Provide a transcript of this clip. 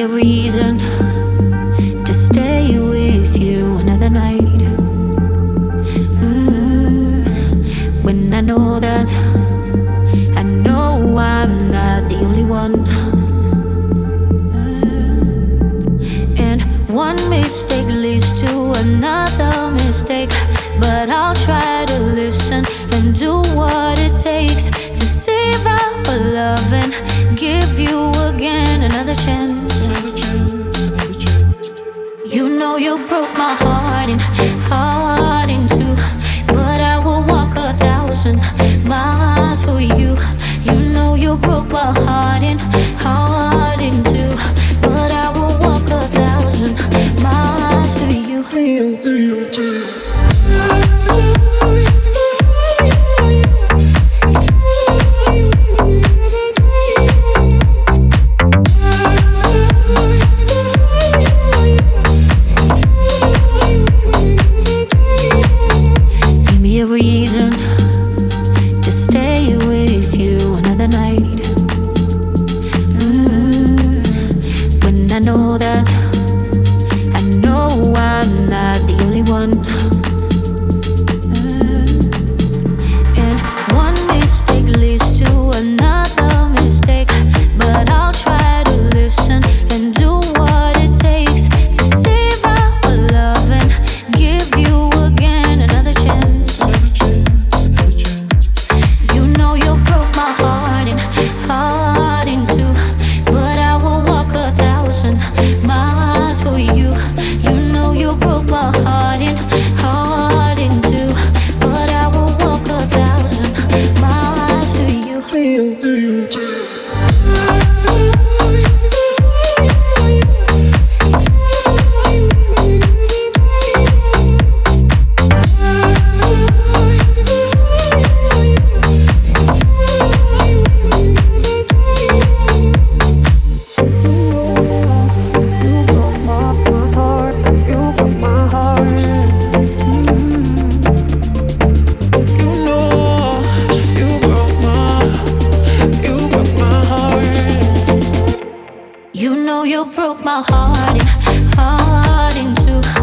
a reason to stay with you another night. When I know that, I know I'm not the only one. And one mistake leads to another mistake, but I'll try to listen and do what it takes to save our love and give you again another chance. You know you broke my heart in two, but I will walk 1,000 miles for you. You know you broke my heart in two, but I will walk 1,000 miles to you. Give me a reason to stay with you another night. When I know that, I know I'm not the only one. And one mistake leads to another mistake, but I'll try to listen and do what it takes to save our love and give you again another chance. You know you broke my heart in two, but I will walk 1,000 miles for you. You know you broke my heart in two, but I will walk 1,000 miles to you. You know you broke my heart in two.